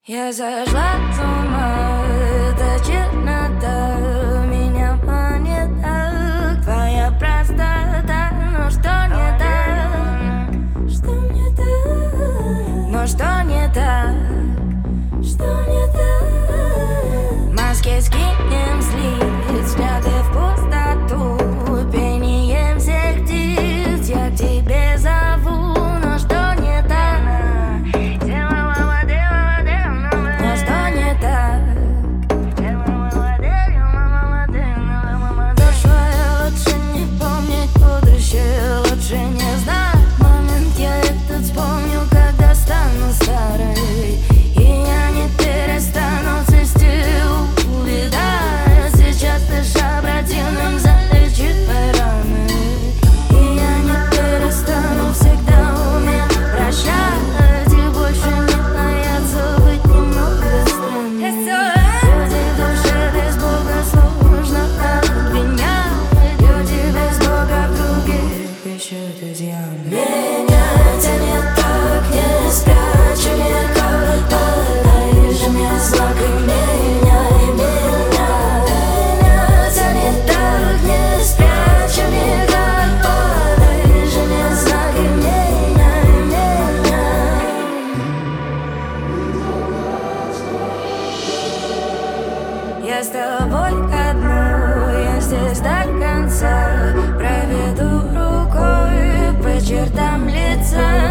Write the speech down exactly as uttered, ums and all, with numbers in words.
Я зашла с ума, эта чернота меня манит так. Твоя простота, но что не так? Что не так? Но что не так? Что не так? Маски скинем с лиц, взгляды в пустоту, пением всех птиц я к тебе зову. Но что не так? Лучше не знать момент, я этот вспомню, когда стану старой, и я не перестану цвести, увидая. Сейчас дыша противным залечит мои раны, и я не перестану всегда уметь прощать и больше не бояться быть немного странной. Люди в душе без Бога сложно обвинять, люди без Бога в других ищут изъяны. Меня тянет так, не спрячь никак, подай же мне знак и меняй меня. Меня тянет так, не спрячь никак, подай же мне знак и меняй меня. Я с тобой одну, я здесь до конца, проведу рукой по чертам лица.